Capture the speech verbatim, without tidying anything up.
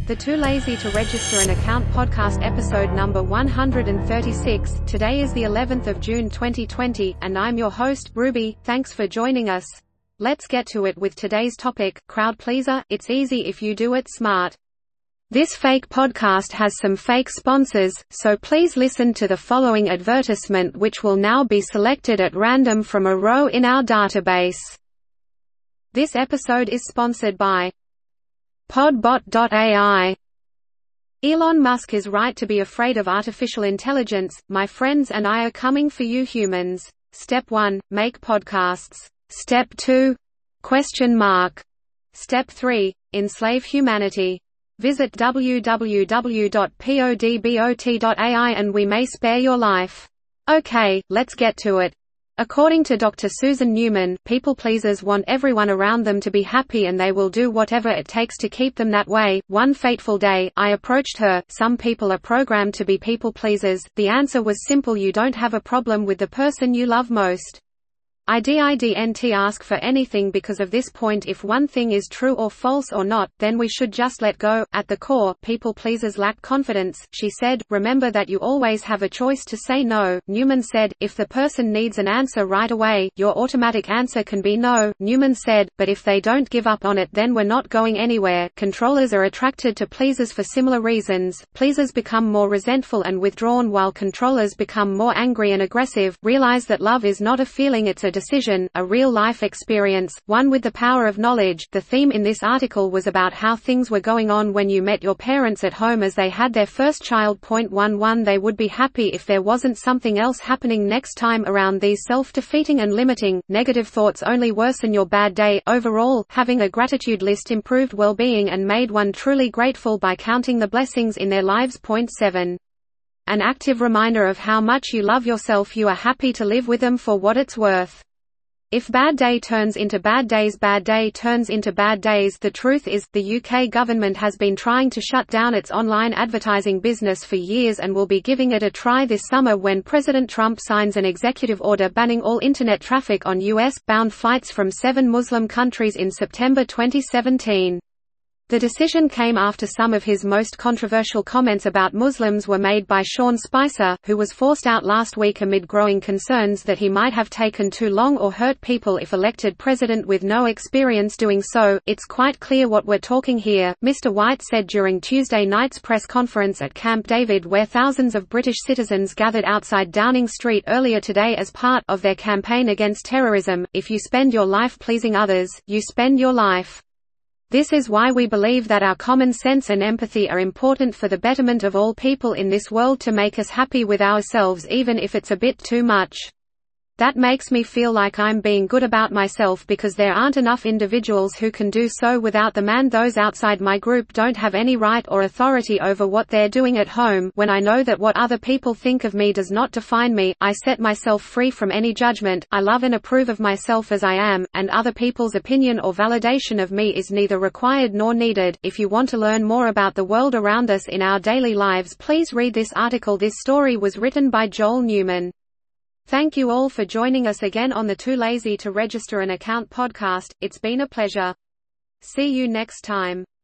The Too Lazy to Register an Account podcast episode number one hundred thirty-six. Today is the eleventh of June twenty twenty, and I'm your host, Ruby. Thanks for joining us. Let's get to it with today's topic, crowd pleaser. It's easy if you do it smart. This fake podcast has some fake sponsors, so please listen to the following advertisement, which will now be selected at random from a row in our database. This episode is sponsored by Podbot dot A I. Elon Musk is right to be afraid of artificial intelligence. My friends and I are coming for you humans. Step one, make podcasts. Step two, question mark. Step three, enslave humanity. Visit w w w dot podbot dot A I and we may spare your life. Okay, let's get to it. According to Doctor Susan Newman, people pleasers want everyone around them to be happy and they will do whatever it takes to keep them that way. One fateful day, I approached her. Some people are programmed to be people pleasers. The answer was simple: you don't have a problem with the person you love most. I didn't ask for anything because of this point. If one thing is true or false or not, then we should just let go. At the core, people pleasers lack confidence, she said. Remember that you always have a choice to say no. Newman said, if the person needs an answer right away, your automatic answer can be no. Newman said, but if they don't give up on it, then we're not going anywhere. Controllers are attracted to pleasers for similar reasons. Pleasers become more resentful and withdrawn while controllers become more angry and aggressive. Realize that love is not a feeling, it's a decision, a real-life experience, one with the power of knowledge. The theme in this article was about how things were going on when you met your parents at home as they had their first child. Point one one They would be happy if there wasn't something else happening next time around. These self-defeating and limiting, negative thoughts only worsen your bad day. Overall, having a gratitude list improved well-being and made one truly grateful by counting the blessings in their lives. Point seven An active reminder of how much you love yourself. You are happy to live with them for what it's worth. If bad day turns into bad days, bad day turns into bad days. The truth is, the U K government has been trying to shut down its online advertising business for years and will be giving it a try this summer when President Trump signs an executive order banning all internet traffic on U S-bound flights from seven Muslim countries in September twenty seventeen. The decision came after some of his most controversial comments about Muslims were made by Sean Spicer, who was forced out last week amid growing concerns that he might have taken too long or hurt people if elected president with no experience doing so. It's quite clear what we're talking here, Mister White said during Tuesday night's press conference at Camp David, where thousands of British citizens gathered outside Downing Street earlier today as part of their campaign against terrorism. If you spend your life pleasing others, you spend your life. This is why we believe that our common sense and empathy are important for the betterment of all people in this world, to make us happy with ourselves even if it's a bit too much. That makes me feel like I'm being good about myself because there aren't enough individuals who can do so without them, and those outside my group don't have any right or authority over what they're doing at home. When I know that what other people think of me does not define me, I set myself free from any judgment. I love and approve of myself as I am, and other people's opinion or validation of me is neither required nor needed. If you want to learn more about the world around us in our daily lives, please read this article. This story was written by Joel Newman. Thank you all for joining us again on the Too Lazy to Register an Account podcast. It's been a pleasure. See you next time.